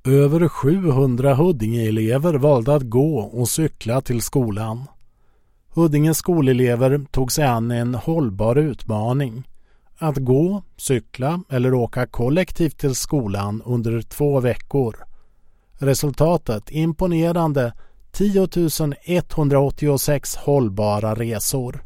Över 700 Huddinge-elever valde att gå och cykla till skolan. Huddinges skolelever tog sig an en hållbar utmaning. Att gå, cykla eller åka kollektivt till skolan under 2 veckor. Resultatet imponerande: 10 186 hållbara resor.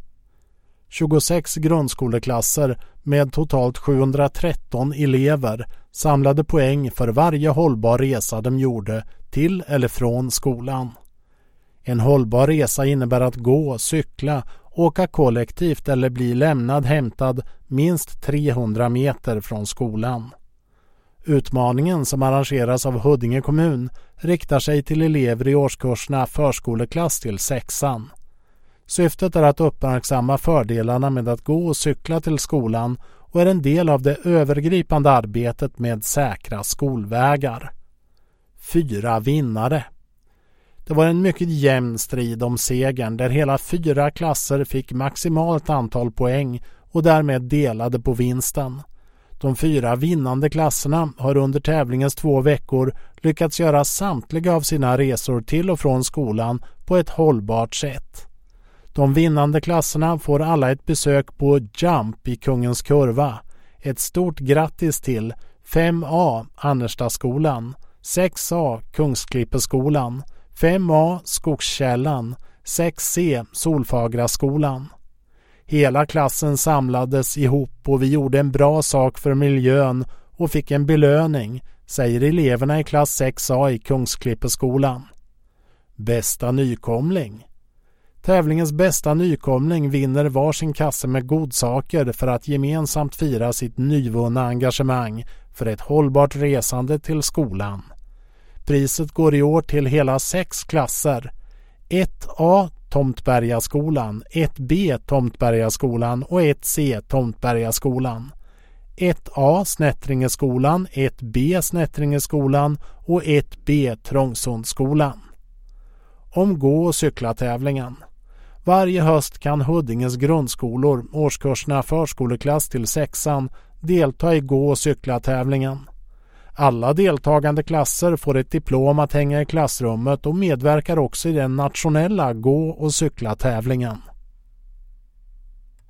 26 grundskoleklasser med totalt 713 elever samlade poäng för varje hållbar resa de gjorde till eller från skolan. En hållbar resa innebär att gå, cykla, åka kollektivt eller bli hämtad minst 300 meter från skolan. Utmaningen, som arrangeras av Huddinge kommun, riktar sig till elever i årskurserna förskoleklass till 6:an. Syftet är att uppmärksamma fördelarna med att gå och cykla till skolan och är en del av det övergripande arbetet med säkra skolvägar. 4 vinnare. Det var en mycket jämn strid om segern där hela 4 klasser fick maximalt antal poäng och därmed delade på vinsten. De 4 vinnande klasserna har under tävlingens 2 veckor lyckats göra samtliga av sina resor till och från skolan på ett hållbart sätt. De vinnande klasserna får alla ett besök på Jump i Kungens Kurva. Ett stort grattis till 5A Annerstaskolan, 6A Kungsklippeskolan, 5A Skogskällan, 6C Solfagraskolan. Hela klassen samlades ihop och vi gjorde en bra sak för miljön och fick en belöning, säger eleverna i klass 6A i Kungsklippeskolan. Bästa nykomling. Tävlingens bästa nykomling vinner varsin kasse med godsaker för att gemensamt fira sitt nyvunna engagemang för ett hållbart resande till skolan. Priset går i år till hela 6 klasser: 1A Tomtbergaskolan, 1B Tomtbergaskolan och 1C Tomtbergaskolan, 1A Snättringeskolan, 1B Snättringeskolan och 1B Trångsundskolan. Om gå- och cykla-tävlingen. Varje höst kan Huddinges grundskolor, årskurserna förskoleklass till 6:an, delta i gå- och cykla-tävlingen. Alla deltagande klasser får ett diplom att hänga i klassrummet och medverkar också i den nationella gå- och cykla-tävlingen.